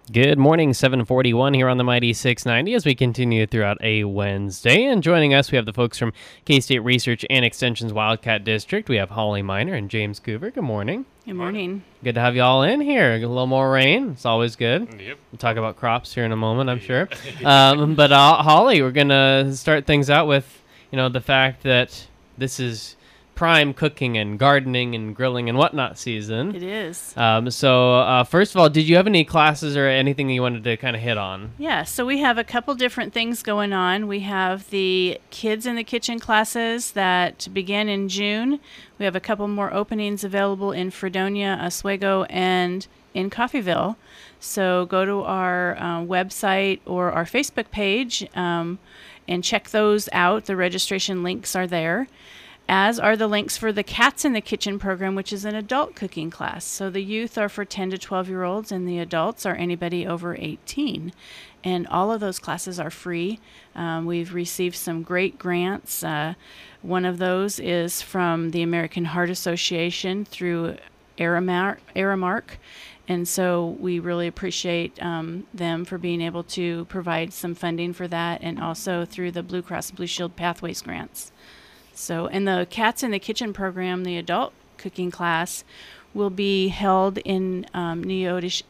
Good morning, 741 here on the Mighty 690 as we continue throughout a Wednesday. And joining us, we have the folks from K-State Research and Extension's Wildcat District. We have Holly Miner and James Coover. Good morning. Good morning. Good to have you all in here. A little more rain. It's always good. Yep. We'll talk about crops here in a moment, I'm sure. But Holly, we're going to start things out with, the fact that this is prime cooking and gardening and grilling and whatnot season. It is. So first of all, did you have any classes or anything you wanted to kind of hit on? Yeah, so we have a couple different things going on. We have the Kids in the Kitchen classes that begin in June. We have a couple more openings available in Fredonia, Oswego, and in Coffeyville. So go to our website or our Facebook page and check those out. The registration links are there, as are the links for the Cats in the Kitchen program, which is an adult cooking class. So the youth are for 10 to 12-year-olds, and the adults are anybody over 18. And all of those classes are free. We've received some great grants. One of those is from the American Heart Association through Aramark. And so we really appreciate them for being able to provide some funding for that, and also through the Blue Cross Blue Shield Pathways grants. So, and the Cats in the Kitchen program, the adult cooking class, will be held in Neodesha,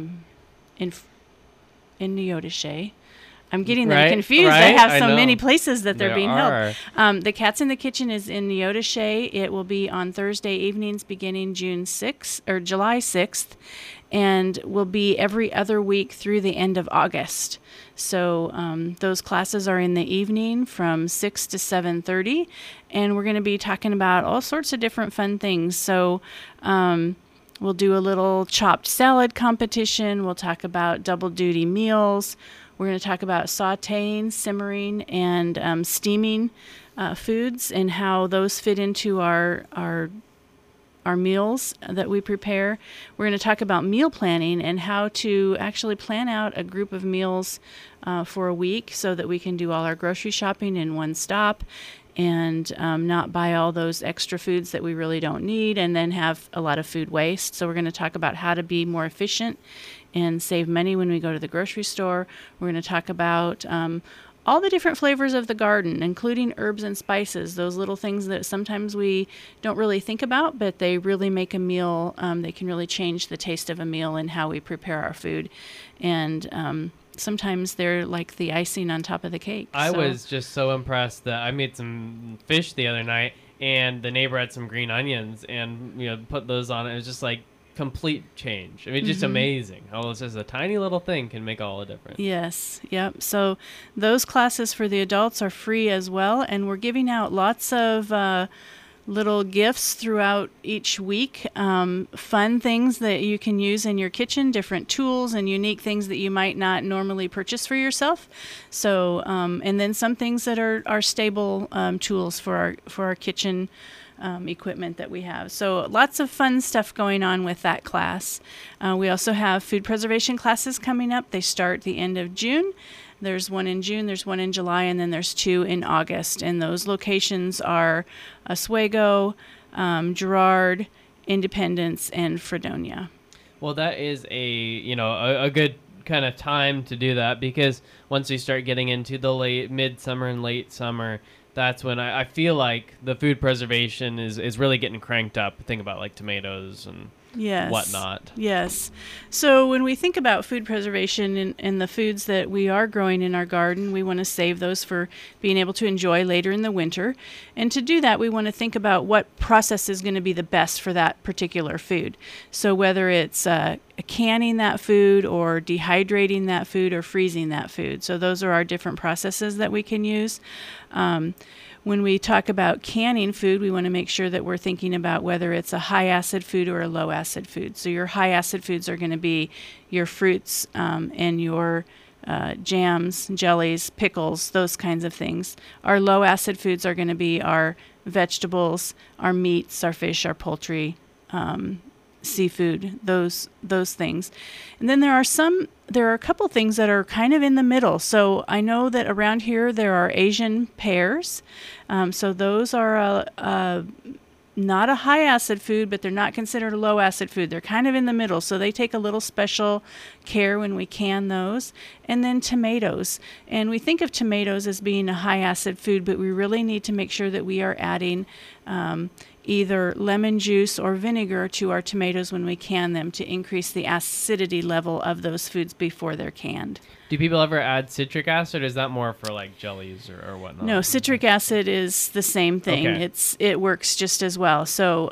in Neodesha. I'm getting them confused. Right, I have so many places that they're being held. The Cats in the Kitchen is in Neodesha. It will be on Thursday evenings beginning July 6th, and will be every other week through the end of August. So those classes are in the evening from 6 to 7:30, and we're going to be talking about all sorts of different fun things. So we'll do a little chopped salad competition. We'll talk about double duty meals. We're going to talk about sautéing, simmering, and steaming foods, and how those fit into our meals that we prepare. We're going to talk about meal planning and how to actually plan out a group of meals for a week so that we can do all our grocery shopping in one stop and not buy all those extra foods that we really don't need and then have a lot of food waste. So we're going to talk about how to be more efficient and save money when we go to the grocery store. We're going to talk about all the different flavors of the garden, including herbs and spices, those little things that sometimes we don't really think about, but they really make a meal. They can really change the taste of a meal and how we prepare our food. And sometimes they're like the icing on top of the cake. I was just so impressed that I made some fish the other night, and the neighbor had some green onions and put those on it. It was just like complete change. I mean, just amazing how it's just a tiny little thing can make all the difference. Yes. Yep. So those classes for the adults are free as well, and we're giving out lots of little gifts throughout each week, fun things that you can use in your kitchen, different tools and unique things that you might not normally purchase for yourself. So and then some things that are stable tools for our kitchen equipment that we have. So lots of fun stuff going on with that class. We also have food preservation classes coming up. They start the end of June. There's one in June, there's one in July, and then there's two in August. And those locations are Oswego, Girard, Independence, and Fredonia. Well, that is a good kind of time to do that, because once you start getting into the midsummer and late summer, that's when I feel like the food preservation is really getting cranked up. Think about like tomatoes and whatnot. Yes. So when we think about food preservation and the foods that we are growing in our garden, we want to save those for being able to enjoy later in the winter. And to do that, we want to think about what process is going to be the best for that particular food. So whether it's canning that food or dehydrating that food or freezing that food. So those are our different processes that we can use. When we talk about canning food, we want to make sure that we're thinking about whether it's a high acid food or a low acid food. So your high acid foods are going to be your fruits and your jams, jellies, pickles, those kinds of things. Our low acid foods are going to be our vegetables, our meats, our fish, our poultry, seafood, those things. And then there are a couple things that are kind of in the middle. So I know that around here there are Asian pears. So those are not a high acid food, but they're not considered a low acid food. They're kind of in the middle, so they take a little special care when we can those. And then tomatoes. And we think of tomatoes as being a high acid food, but we really need to make sure that we are adding either lemon juice or vinegar to our tomatoes when we can them to increase the acidity level of those foods before they're canned. Do people ever add citric acid, or is that more for like jellies or whatnot? No, citric acid is the same thing. Okay. It works just as well. So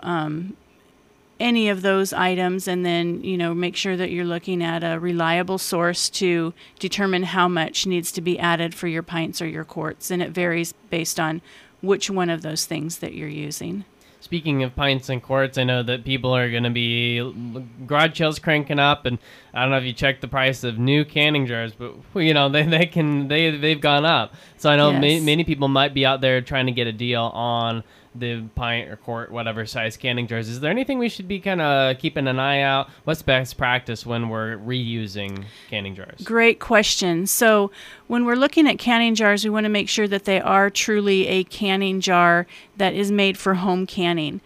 any of those items, and then make sure that you're looking at a reliable source to determine how much needs to be added for your pints or your quarts, and it varies based on which one of those things that you're using. Speaking of pints and quarts, I know that people are going to be garage sales cranking up, and I don't know if you checked the price of new canning jars, but they've gone up. So I know Yes. many people might be out there trying to get a deal on the pint or quart, whatever size canning jars. Is there anything we should be kind of keeping an eye out? What's best practice when we're reusing canning jars? Great question. So when we're looking at canning jars, we want to make sure that they are truly a canning jar that is made for home canning.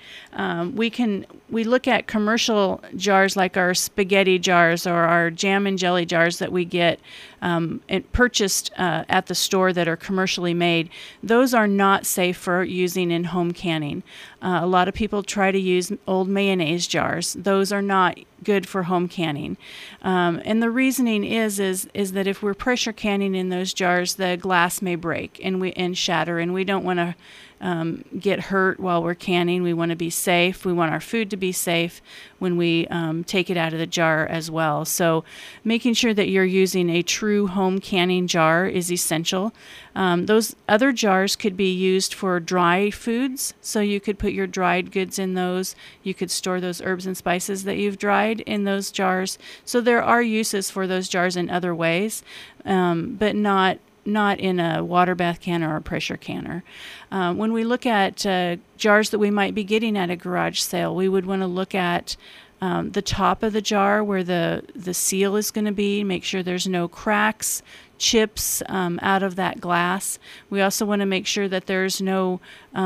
We look at commercial jars like our spaghetti jars or our jam and jelly jars that we get purchased at the store that are commercially made. Those are not safe for using in home canning. A lot of people try to use old mayonnaise jars. Those are not good for home canning. And the reasoning is that if we're pressure canning in those jars, the glass may break and shatter, and we don't want to get hurt while we're canning. We want to be safe. We want our food to be safe when we take it out of the jar as well. So making sure that you're using a true home canning jar is essential. Those other jars could be used for dry foods. So you could put your dried goods in those. You could store those herbs and spices that you've dried in those jars. So there are uses for those jars in other ways, but not in a water bath canner or a pressure canner. When we look at jars that we might be getting at a garage sale, we would want to look at the top of the jar where the seal is going to be, make sure there's no cracks, chips out of that glass. We also want to make sure that there's no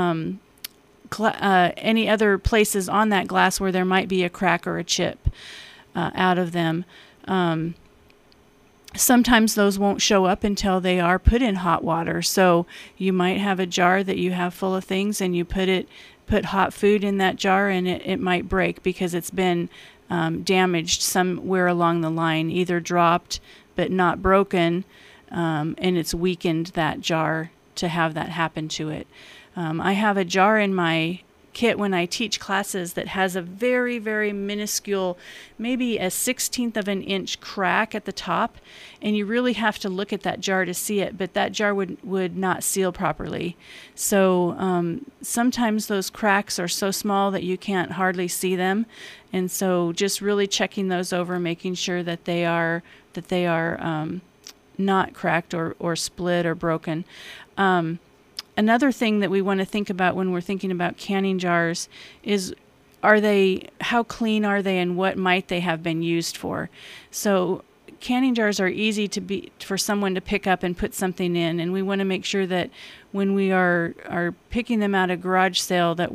any other places on that glass where there might be a crack or a chip out of them. Sometimes those won't show up until they are put in hot water. So you might have a jar that you have full of things, and you put hot food in that jar, and it might break because it's been damaged somewhere along the line, either dropped but not broken, and it's weakened that jar to have that happen to it. I have a jar in my kit when I teach classes that has a very, very minuscule, maybe a 1/16 of an inch crack at the top, and you really have to look at that jar to see it, but that jar would not seal properly. So sometimes those cracks are so small that you can't hardly see them, and so just really checking those over, making sure that they are not cracked or split or broken. Another thing that we want to think about when we're thinking about canning jars is how clean are they, and what might they have been used for? So canning jars are easy for someone to pick up and put something in, and we want to make sure that when we are picking them out at a garage sale that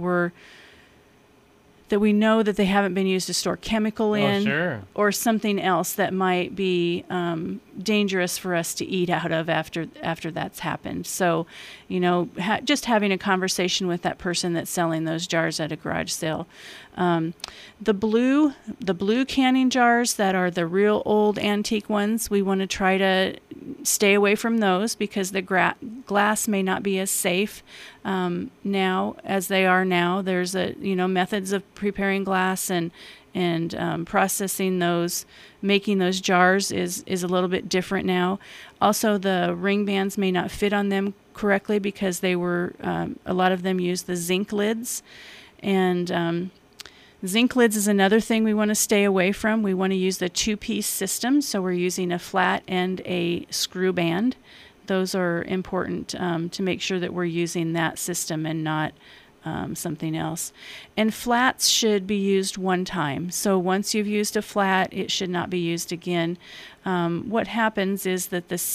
we know that they haven't been used to store chemical in, sure, or something else that might be dangerous for us to eat out of after that's happened. So, just having a conversation with that person that's selling those jars at a garage sale. The blue canning jars that are the real old antique ones, we want to try to stay away from those because the glass may not be as safe now as they are now. There's methods of preparing glass and processing those, making those jars is a little bit different now. Also, the ring bands may not fit on them correctly because they were a lot of them use the zinc lids, and zinc lids is another thing we want to stay away from. We want to use the two-piece system, so we're using a flat and a screw band. Those are important to make sure that we're using that system and not something else. And flats should be used one time. So once you've used a flat, it should not be used again. What happens is that the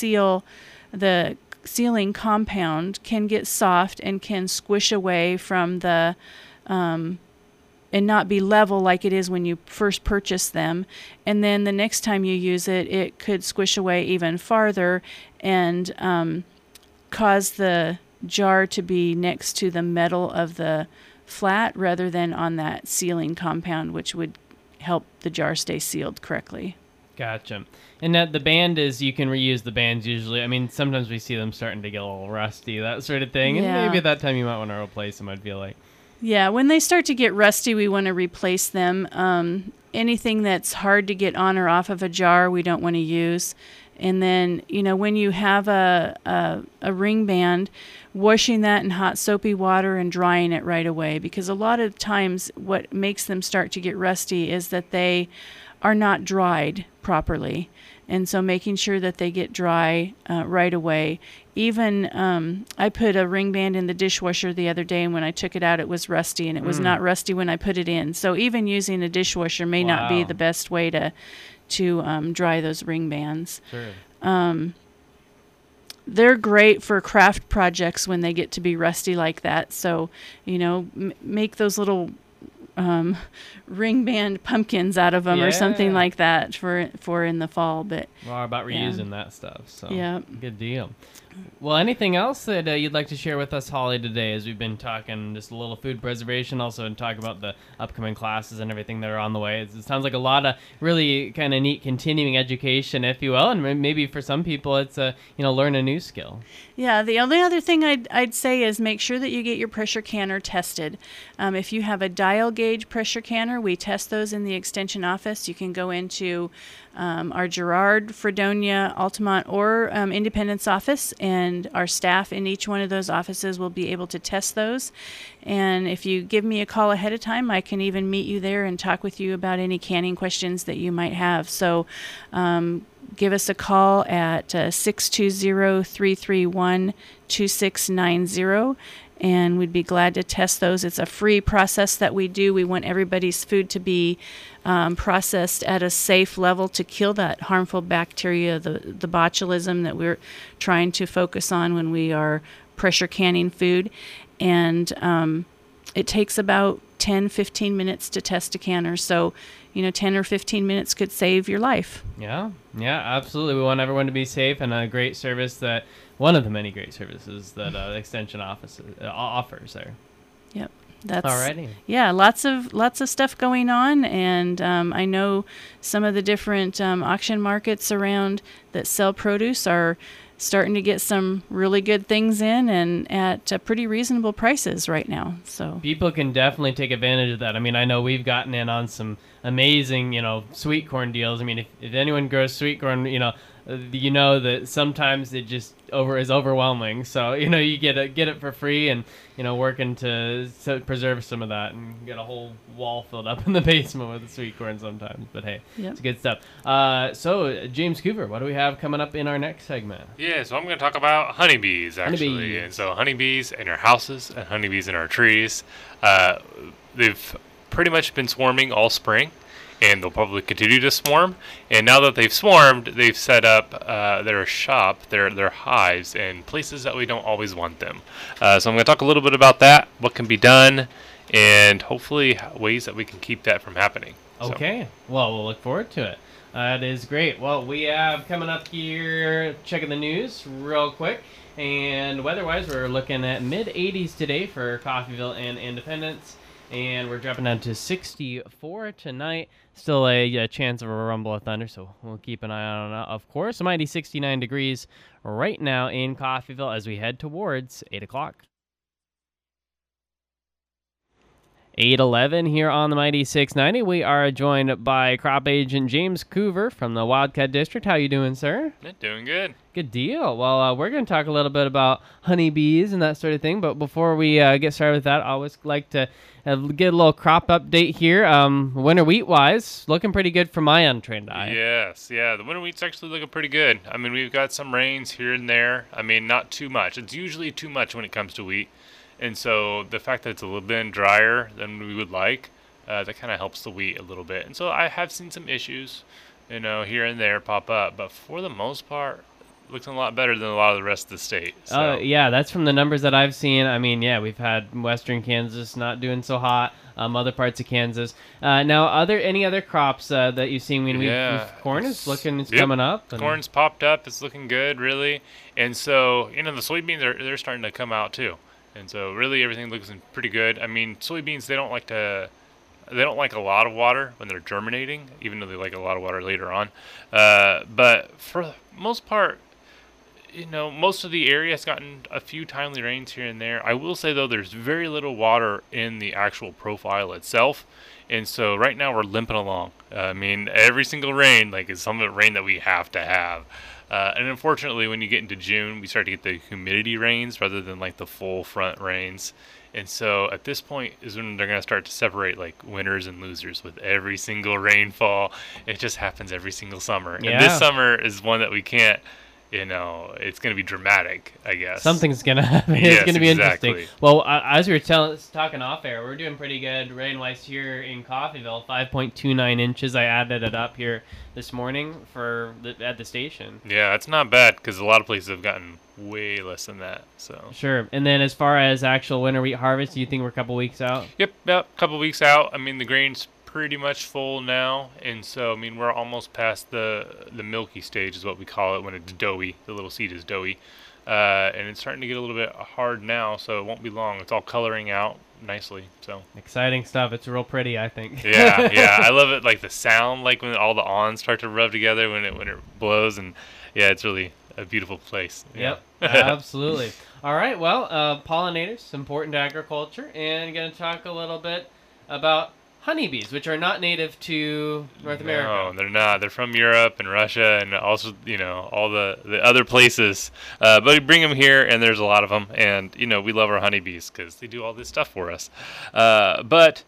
sealing compound can get soft and can squish away from the and not be level like it is when you first purchase them. And then the next time you use it, it could squish away even farther and cause the jar to be next to the metal of the flat rather than on that sealing compound, which would help the jar stay sealed correctly. Gotcha. And that the band is, you can reuse the bands usually. I mean, sometimes we see them starting to get a little rusty, that sort of thing. And maybe at that time you might want to replace them, I'd feel like. Yeah, when they start to get rusty, we want to replace them. Anything that's hard to get on or off of a jar, we don't want to use. And then, when you have a ring band, washing that in hot soapy water and drying it right away. Because a lot of times what makes them start to get rusty is that they are not dried properly. And so making sure that they get dry right away. Even I put a ring band in the dishwasher the other day, and when I took it out, it was rusty, and it was not rusty when I put it in. So even using a dishwasher may not be the best way to dry those ring bands. Sure. They're great for craft projects when they get to be rusty like that. So, make those little ring band pumpkins out of them or something like that for in the fall. But more about reusing that stuff. So yeah, good deal. Well, anything else that you'd like to share with us, Holly, today, as we've been talking just a little food preservation, also and talk about the upcoming classes and everything that are on the way? It sounds like a lot of really kind of neat continuing education, if you will, and maybe for some people it's learn a new skill. Yeah, the only other thing I'd say is make sure that you get your pressure canner tested. If you have a dial gauge pressure canner, we test those in the extension office. You can go into our Girard, Fredonia, Altamont, or Independence office, and our staff in each one of those offices will be able to test those. And if you give me a call ahead of time, I can even meet you there and talk with you about any canning questions that you might have. So give us a call at 620-331-2690. And we'd be glad to test those. It's a free process that we do. We want everybody's food to be processed at a safe level to kill that harmful bacteria, the botulism that we're trying to focus on when we are pressure canning food. And it takes about 10-15 minutes to test a canner. So 10 or 15 minutes could save your life. Yeah, absolutely. We want everyone to be safe, and a great service that one of the many great services that the Extension Office offers there. Yep. That's alrighty. Yeah, lots of stuff going on, and I know some of the different auction markets around that sell produce are starting to get some really good things in and at pretty reasonable prices right now. So people can definitely take advantage of that. I mean, I know we've gotten in on some amazing, sweet corn deals. I mean, if anyone grows sweet corn, that sometimes it just is overwhelming. So you get it for free, and working to preserve some of that and get a whole wall filled up in the basement with the sweet corn sometimes. But hey, It's good stuff. So James Coover, what do we have coming up in our next segment? Yeah, so I'm going to talk about honeybees actually. Honeybees. And so honeybees in our houses and honeybees in our trees. They've pretty much been swarming all spring, and they'll probably continue to swarm. And now that they've swarmed, they've set up their shop, their hives, in places that we don't always want them. So I'm going to talk a little bit about that, what can be done, and hopefully ways that we can keep that from happening. Okay. Well, we'll look forward to it. That is great. Well, we have coming up here, checking the news real quick. And weather-wise, we're looking at mid-80s today for Coffeyville and Independence. And we're dropping down to 64 tonight. Still a chance of a rumble of thunder, so we'll keep an eye on it, of course. A mighty 69 degrees right now in Coffeyville as we head towards 8 o'clock. 8:11 here on the Mighty 690. We are joined by crop agent James Coover from the Wildcat District. How you doing, sir? Doing good. Good deal. Well, we're going to talk a little bit about honeybees and that sort of thing. But before we get started with that, I always like to get a little crop update here. Winter wheat-wise, looking pretty good for my untrained eye. Yes, yeah. The winter wheat's actually looking pretty good. I mean, we've got some rains here and there. I mean, not too much. It's usually too much when it comes to wheat. And so the fact that it's a little bit drier than we would like, that kind of helps the wheat a little bit. And so I have seen some issues, here and there pop up. But for the most part, looking a lot better than a lot of the rest of the state. Oh, So. yeah, that's from the numbers that I've seen. I mean, yeah, we've had western Kansas not doing so hot, other parts of Kansas. Now, any other crops that you've seen? I mean, corn is looking, it's Yep. coming up. Corn's popped up. It's looking good, really. And so, the soybeans they're starting to come out too. And so, really, everything looks pretty good. I mean, soybeans they don't like a lot of water when they're germinating, even though they like a lot of water later on. But for the most part, most of the area has gotten a few timely rains here and there. I will say, though, there's very little water in the actual profile itself. And so right now we're limping along. I mean, every single rain, is some of the rain that we have to have. And unfortunately, when you get into June, we start to get the humidity rains rather than, the full front rains. And so at this point is when they're going to start to separate, winners and losers with every single rainfall. It just happens every single summer. Yeah. And this summer is one that we can't. It's going to be dramatic, I guess. Something's going to happen. Yes, It's going to be exactly. interesting. Well, as we were talking off air, we're doing pretty good rain-wise here in Coffeyville, 5.29 inches. I added it up here this morning at the station. Yeah, that's not bad because a lot of places have gotten way less than that. So Sure. And then as far as actual winter wheat harvest, do you think we're a couple weeks out? Yep, about a couple weeks out. I mean, the grain's pretty much full now, and so we're almost past the milky stage is what we call it when it's doughy. The little seed is doughy, and it's starting to get a little bit hard now, so it won't be long. It's all coloring out nicely. So Exciting stuff. It's real pretty, I think. yeah, I love it. The sound, when all the awns start to rub together when it blows, and yeah, it's really a beautiful place. Yep, absolutely. All right, well, pollinators, important to agriculture, and going to talk a little bit about honeybees, which are not native to North America. No, they're not. They're from Europe and Russia and also, all the other places. But we bring them here, and there's a lot of them. And, we love our honeybees because they do all this stuff for us. But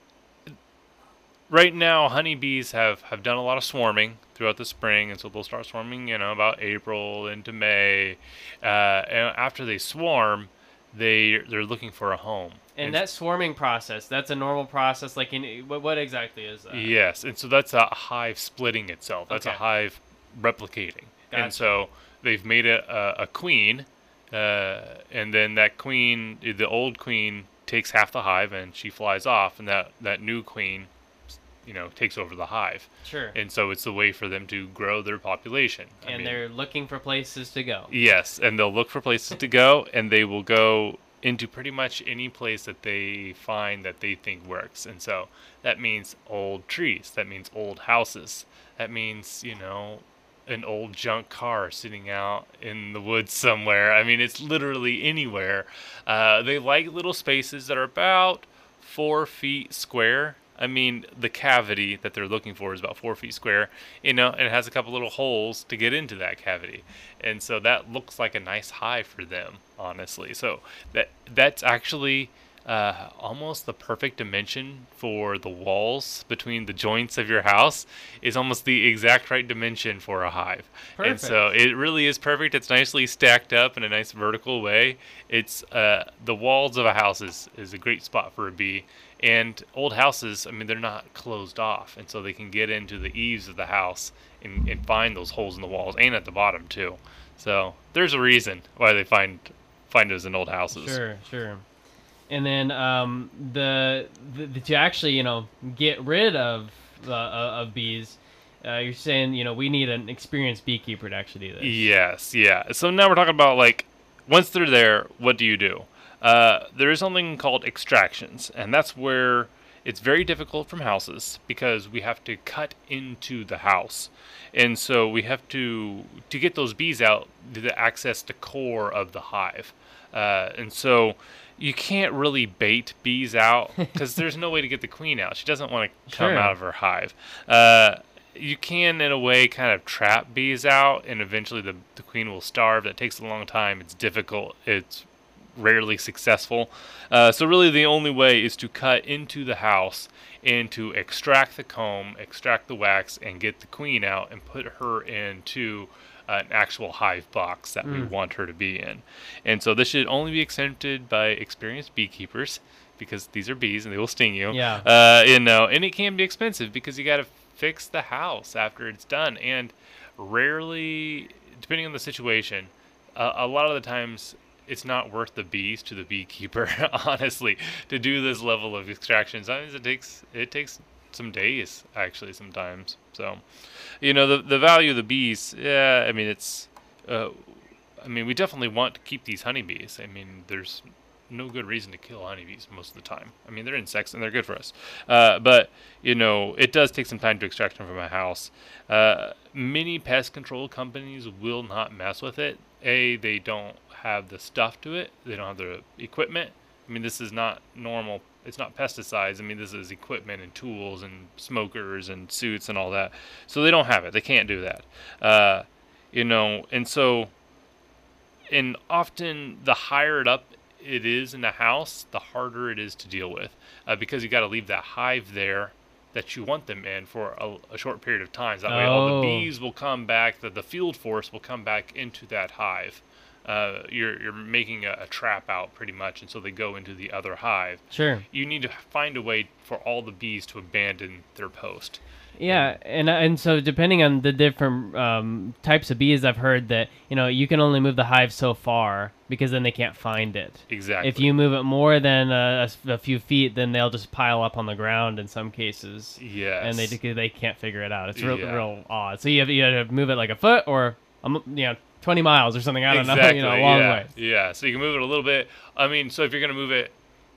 right now, honeybees have done a lot of swarming throughout the spring, and so they'll start swarming, about April into May. And after they swarm, they're looking for a home. And that swarming process, that's a normal process. What exactly is that? Yes, and so that's a hive splitting itself. That's Okay. a hive replicating. Gotcha. And so they've made a queen, and then that queen, the old queen, takes half the hive and she flies off, and that new queen, takes over the hive. Sure. And so it's the way for them to grow their population. And they're looking for places to go. Yes, and they'll look for places to go, and they will go into pretty much any place that they find that they think works. And so that means old trees. That means old houses. That means, an old junk car sitting out in the woods somewhere. I mean, it's literally anywhere. They like little spaces that are about 4 feet square. I mean, the cavity that they're looking for is about 4 feet square, and it has a couple little holes to get into that cavity. And so that looks like a nice hive for them, honestly. So that's actually almost the perfect dimension for the walls between the joints of your house is almost the exact right dimension for a hive. Perfect. And so it really is perfect. It's nicely stacked up in a nice vertical way. It's the walls of a house is a great spot for a bee. And old houses, I mean, they're not closed off, and so they can get into the eaves of the house and find those holes in the walls and at the bottom too. So there's a reason why they find those in old houses. Sure. And then to actually get rid of bees, you're saying we need an experienced beekeeper to actually do this. Yes, yeah. So now we're talking about once they're there, what do you do? There is something called extractions, and that's where it's very difficult from houses because we have to cut into the house. And so we have to get those bees out to access the core of the hive. And so you can't really bait bees out because there's no way to get the queen out. She doesn't want to come Sure. out of her hive. You can, in a way, kind of trap bees out, and eventually the queen will starve. That takes a long time. It's difficult. It's rarely successful. So really the only way is to cut into the house and to extract the comb, extract the wax, and get the queen out and put her into an actual hive box that we want her to be in. And so this should only be accepted by experienced beekeepers because these are bees and they will sting you. Yeah. And it can be expensive because you got to fix the house after it's done. And rarely depending on the situation, a lot of the times it's not worth the bees to the beekeeper, honestly, to do this level of extractions. I mean, it takes some days actually sometimes. So, the value of the bees, yeah, I mean we definitely want to keep these honeybees. I mean, there's no good reason to kill honeybees most of the time. I mean, they're insects and they're good for us. But it does take some time to extract them from a house. Many pest control companies will not mess with it. They don't have the stuff to it. They don't have the equipment. I mean, this is not normal. It's not pesticides. I mean, this is equipment and tools and smokers and suits and all that. So they don't have it. They can't do that. And often the higher it up it is in the house, the harder it is to deal with, because you got to leave that hive there that you want them in for a short period of time. That way all the bees will come back, the field force will come back into that hive. You're making a trap out pretty much, and so they go into the other hive. Sure. You need to find a way for all the bees to abandon their post. Yeah, and so depending on the different types of bees, I've heard that you can only move the hive so far because then they can't find it. Exactly. If you move it more than a few feet, then they'll just pile up on the ground in some cases. Yes. And they can't figure it out. It's real odd. So you have to move it like a foot or 20 miles or something. I don't know. A long way. Yeah. So you can move it a little bit. I mean, so if you're gonna move it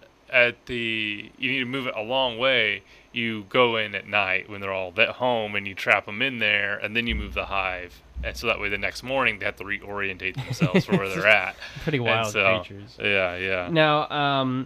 you need to move it a long way. You go in at night when they're all at home and you trap them in there, and then you move the hive. And so that way the next morning they have to reorientate themselves for where they're at. Pretty wild creatures. Yeah. Now, and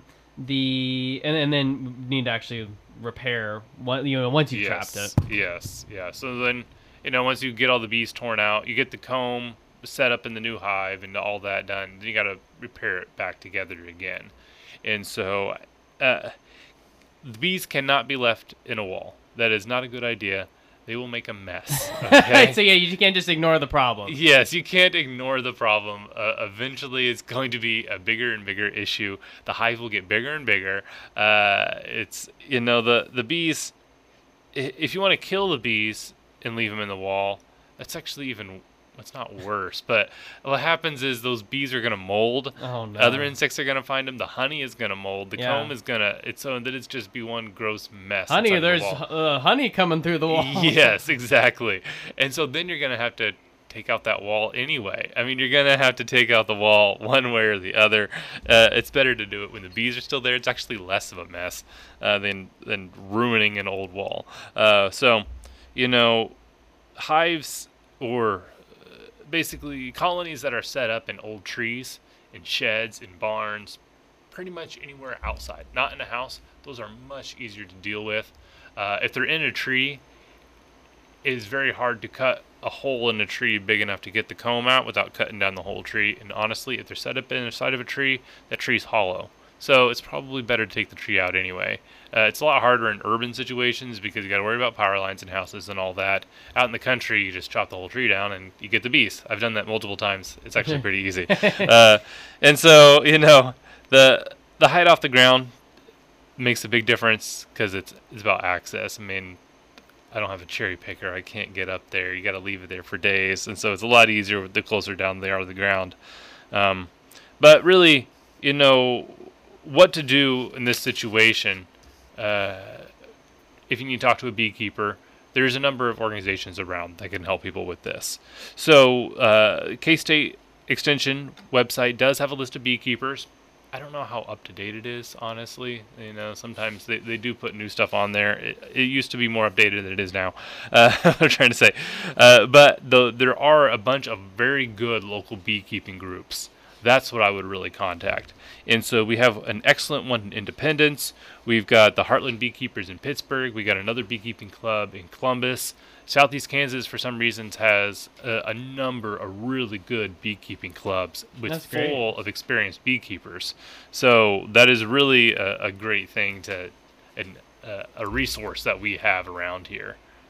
then you need to actually repair once you trapped it. Yes. Yeah. So then, once you get all the bees torn out, you get the comb set up in the new hive and all that done, then you got to repair it back together again. And so the bees cannot be left in a wall. That is not a good idea. They will make a mess. Okay? So you can't just ignore the problem. Yes, you can't ignore the problem. Eventually, it's going to be a bigger and bigger issue. The hive will get bigger and bigger. It's the bees. If you want to kill the bees and leave them in the wall, that's actually it's not worse, but what happens is those bees are going to mold. Oh, no. Other insects are going to find them. The honey is going to mold. The comb is going to... It's just be one gross mess. Honey, there's honey coming through the wall. Yes, exactly. And so then you're going to have to take out that wall anyway. I mean, you're going to have to take out the wall one way or the other. It's better to do it when the bees are still there. It's actually less of a mess than ruining an old wall. Hives or... basically colonies that are set up in old trees, in sheds, in barns, pretty much anywhere outside, not in a house. Those are much easier to deal with. If they're in a tree, it is very hard to cut a hole in a tree big enough to get the comb out without cutting down the whole tree. And honestly, if they're set up in the side of a tree, that tree's hollow. So it's probably better to take the tree out anyway. It's a lot harder in urban situations because you got to worry about power lines and houses and all that. Out in the country, you just chop the whole tree down and you get the bees. I've done that multiple times. It's actually pretty easy. And so, the height off the ground makes a big difference because it's about access. I mean, I don't have a cherry picker. I can't get up there. You got to leave it there for days. And so it's a lot easier the closer down they are to the ground. But really, what to do in this situation. If you need to talk to a beekeeper, there's a number of organizations around that can help people with this. So K-State Extension website does have a list of beekeepers. I don't know how up to date it is, honestly. Sometimes they do put new stuff on there. It used to be more updated than it is now. I'm trying to say, but there are a bunch of very good local beekeeping groups. That's what I would really contact. And so we have an excellent one in Independence. We've got the Heartland Beekeepers in Pittsburgh. We got another beekeeping club in Columbus. Southeast Kansas, for some reasons, has a number of really good beekeeping clubs full of experienced beekeepers. So that is really a great thing a resource that we have around here.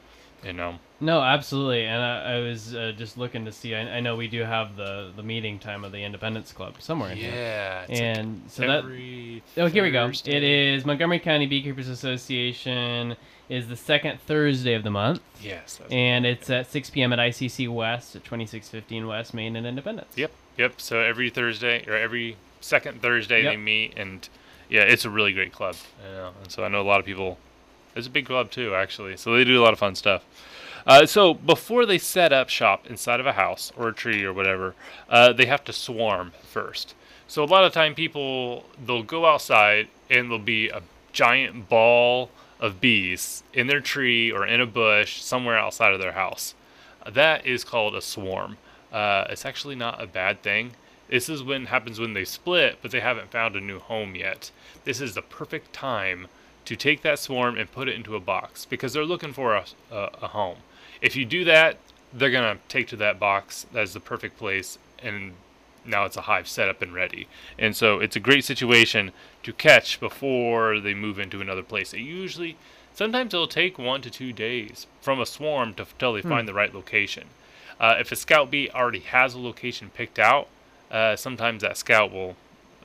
you know. No, absolutely. And I was just looking to see. I know we do have the meeting time of the Independence Club somewhere in here. Yeah. And like so every here we go. Thursday. It is Montgomery County Beekeepers Association is the second Thursday of the month. Yes. And it's at 6 p.m. at ICC West at 2615 West Main and Independence. Yep. So every Thursday or every second Thursday Yep. they meet, and yeah, it's a really great club. And so I know a lot of people. It's a big club too, actually. So they do a lot of fun stuff. So before they set up shop inside of a house or a tree or whatever, they have to swarm first. So a lot of time they'll go outside and there'll be a giant ball of bees in their tree or in a bush somewhere outside of their house. That is called a swarm. It's actually not a bad thing. This is happens when they split, but they haven't found a new home yet. This is the perfect time to take that swarm and put it into a box because they're looking for a home. If you do that, they're going to take to that box. That's the perfect place, and now it's a hive set up and ready. And so it's a great situation to catch before they move into another place. Sometimes it'll take 1 to 2 days from a swarm till they find the right location. If a scout bee already has a location picked out, sometimes that scout will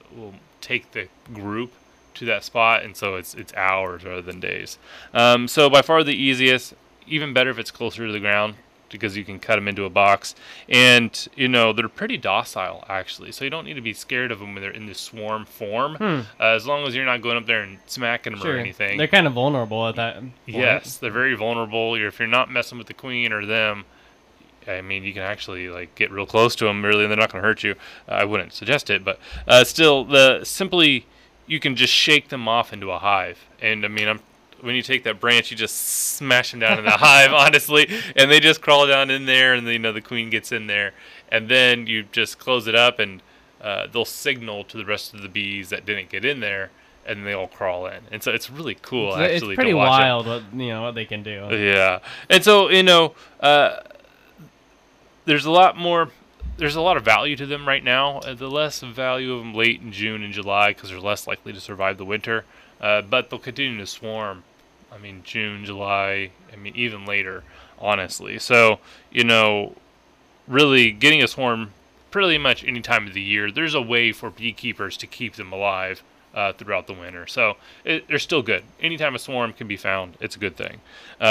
take the group to that spot, and so it's hours rather than days. So by far the easiest, even better if it's closer to the ground because you can cut them into a box. And, they're pretty docile, actually, so you don't need to be scared of them when they're in this swarm form, as long as you're not going up there and smacking them or anything. They're kind of vulnerable at that point. Yes, they're very vulnerable. If you're not messing with the queen or them, I mean, you can actually get real close to them, really, and they're not going to hurt you. I wouldn't suggest it, but still, you can just shake them off into a hive. And I mean, when you take that branch, you just smash them down in the hive, honestly, and they just crawl down in there, and the queen gets in there, and then you just close it up, and they'll signal to the rest of the bees that didn't get in there, and they all crawl in. And so it's really cool, actually. It's pretty to watch wild what they can do. Yeah, and so there's a lot of value to them right now. The less value of them late in June and July because they're less likely to survive the winter. But they'll continue to swarm. I mean, June, July. I mean, even later, honestly. So really getting a swarm pretty much any time of the year. There's a way for beekeepers to keep them alive throughout the winter. So they're still good. Anytime a swarm can be found, it's a good thing.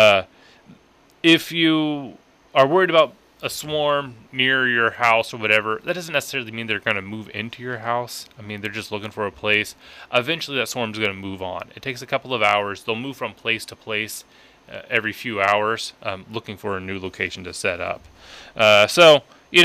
If you are worried about a swarm near your house or whatever, that doesn't necessarily mean they're going to move into your house. I mean, they're just looking for a place. Eventually, that swarm's going to move on. It takes a couple of hours. They'll move from place to place every few hours, looking for a new location to set up. So,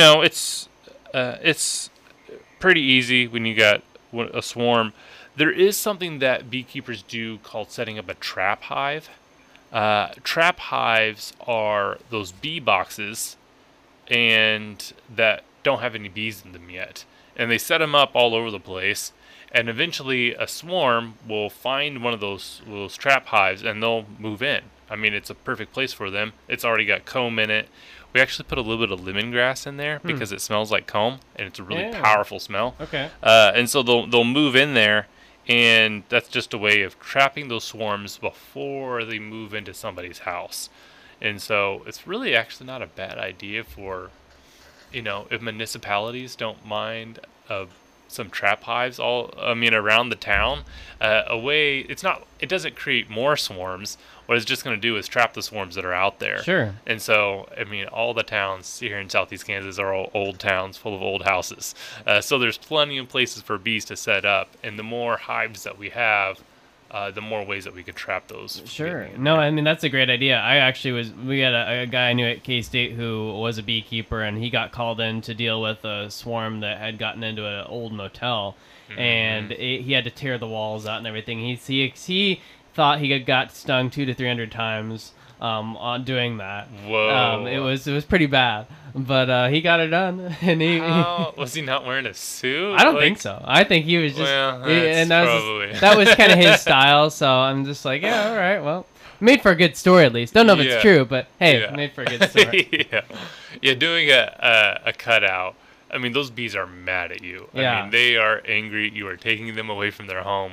it's pretty easy when you got a swarm. There is something that beekeepers do called setting up a trap hive. Trap hives are those bee boxes and that don't have any bees in them yet, and they set them up all over the place, and eventually a swarm will find one of those trap hives and they'll move in. I mean, it's a perfect place for them. It's already got comb in it. We actually put a little bit of lemongrass in there because it smells like comb, and it's a really powerful smell. Okay. And so they'll move in there, and that's just a way of trapping those swarms before they move into somebody's house. And so it's really actually not a bad idea for, if municipalities don't mind some trap hives around the town. It doesn't create more swarms. What it's just going to do is trap the swarms that are out there. Sure. And so, I mean, all the towns here in southeast Kansas are all old towns full of old houses. So there's plenty of places for bees to set up. And the more hives that we have, the more ways that we could trap those. Sure. No, I mean, that's a great idea. We had a guy I knew at K-State who was a beekeeper, and he got called in to deal with a swarm that had gotten into an old motel, and he had to tear the walls out and everything. He thought he had got stung 200 to 300 times on doing that. Whoa. It was pretty bad, but he got it done. And was he not wearing a suit? I don't think so. I think he was just, probably. that was kind of his style. So I'm just like, yeah, all right, well, made for a good story at least. Don't know if it's true, but hey, made for a good story. Yeah, doing a cutout. I mean, those bees are mad at you. I mean, they are angry. You are taking them away from their home.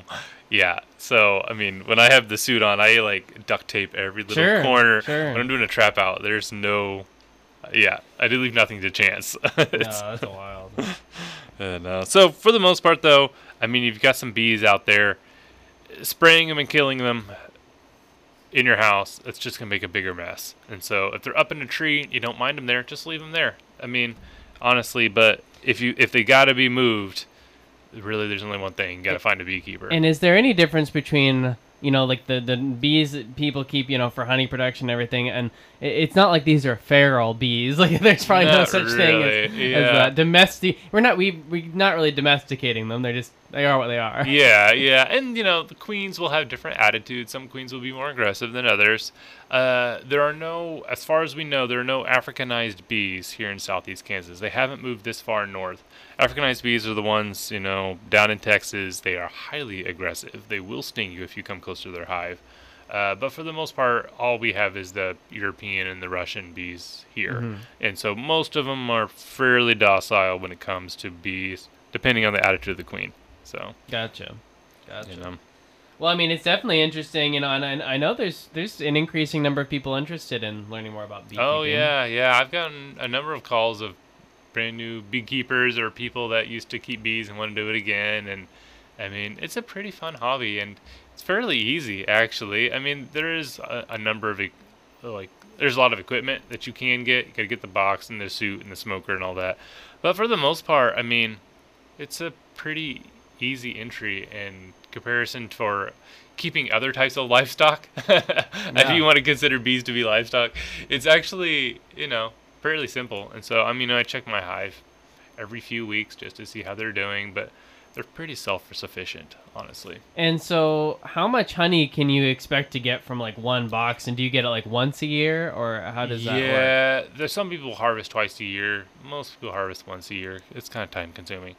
Yeah. So, I mean, when I have the suit on, I like duct tape every little Sure, corner. sure. When I'm doing a trap out, there's no. Yeah, I do leave nothing to chance. No, that's wild. And, so, for the most part, though, I mean, you've got some bees out there. Spraying them and killing them in your house, it's just going to make a bigger mess. And so, if they're up in a tree, you don't mind them there, just leave them there. I mean, honestly, but if they got to be moved, really, there's only one thing. You got to find a beekeeper. And is there any difference between, like the bees that people keep, for honey production and everything, and it's not like these are feral bees. Like there's probably no Not such thing really, as yeah. domestic. We're not really domesticating them. They are what they are. Yeah, yeah. And, the queens will have different attitudes. Some queens will be more aggressive than others. As far as we know, there are no Africanized bees here in southeast Kansas. They haven't moved this far north. Africanized bees are the ones, down in Texas. They are highly aggressive. They will sting you if you come close to their hive. But for the most part, all we have is the European and the Russian bees here. Mm-hmm. And so most of them are fairly docile when it comes to bees, depending on the attitude of the queen. So, Gotcha. you know. Well, I mean, it's definitely interesting, and I know there's an increasing number of people interested in learning more about beekeeping. Oh, yeah. I've gotten a number of calls of brand new beekeepers or people that used to keep bees and want to do it again. And, I mean, it's a pretty fun hobby, and it's fairly easy, actually. I mean, there is a number of, there's a lot of equipment that you can get. You got to get the box and the suit and the smoker and all that. But for the most part, I mean, it's a pretty easy entry in comparison for keeping other types of livestock. If you want to consider bees to be livestock, it's actually, fairly simple. And so, I mean, I check my hive every few weeks just to see how they're doing, but they're pretty self-sufficient, honestly. And so, how much honey can you expect to get from one box? And do you get it once a year, or how does that work? Yeah, there's some people harvest twice a year. Most people harvest once a year. It's kind of time-consuming.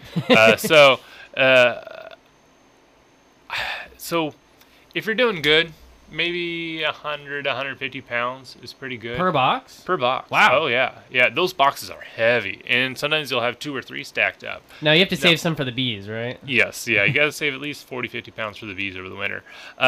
So if you're doing good, maybe 100, 150 pounds is pretty good. Per box? Per box. Wow. Oh, yeah. Yeah, those boxes are heavy, and sometimes you'll have 2 or 3 stacked up. Now, you have to save some for the bees, right? Yes, yeah. You got to save at least 40, 50 pounds for the bees over the winter.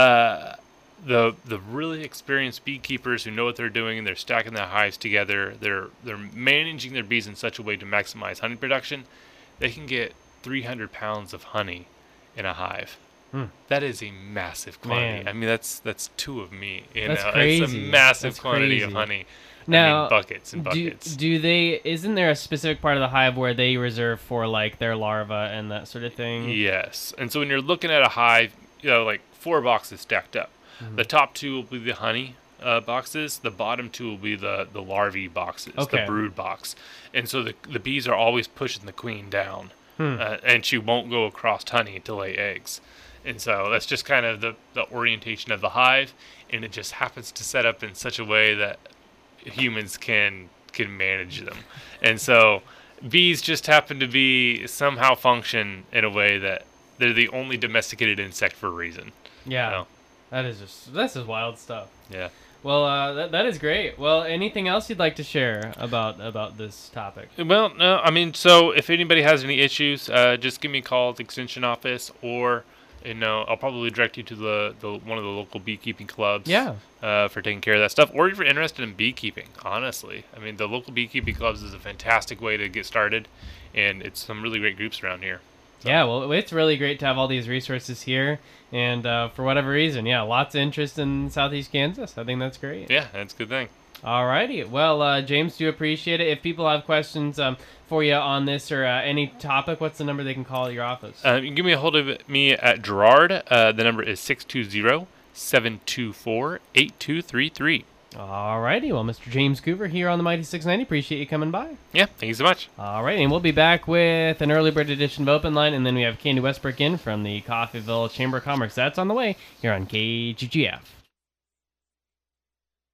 The really experienced beekeepers who know what they're doing, and they're stacking their hives together, they're managing their bees in such a way to maximize honey production, they can get 300 pounds of honey in a hive. That is a massive quantity. Man. I mean, that's 2 of me. That's crazy. It's a massive That's quantity crazy. of honey. Now, I mean, buckets and buckets. Isn't there a specific part of the hive where they reserve for their larvae and that sort of thing? Yes. And so when you're looking at a hive, 4 boxes stacked up. Mm-hmm. The top 2 will be the honey boxes. The bottom 2 will be the larvae boxes, Okay. the brood box. And so the bees are always pushing the queen down. And she won't go across honey to lay eggs. And so that's just kind of the orientation of the hive, and it just happens to set up in such a way that humans can manage them. And so bees just happen to somehow function in a way that they're the only domesticated insect for a reason. Yeah. This is wild stuff. Yeah. Well, that is great. Well, anything else you'd like to share about this topic? Well, no, I mean, so if anybody has any issues, just give me a call at the extension office, or I'll probably direct you to the one of the local beekeeping clubs. Yeah. For taking care of that stuff, or if you're interested in beekeeping, honestly. I mean, the local beekeeping clubs is a fantastic way to get started, and it's some really great groups around here. So. Yeah, well, it's really great to have all these resources here, and for whatever reason, lots of interest in Southeast Kansas. I think that's great. Yeah, that's a good thing. Alrighty. Well, James, do appreciate it. If people have questions for you on this or any topic, what's the number they can call at your office? You can give me a hold of me at Gerard. The number is 620-724-8233. Alrighty. Well, Mr. James Coover here on the Mighty 690. Appreciate you coming by. Yeah, thank you so much. Alright, and we'll be back with an early bird edition of Open Line, and then we have Candy Westbrook in from the Coffeyville Chamber of Commerce. That's on the way here on KGGF.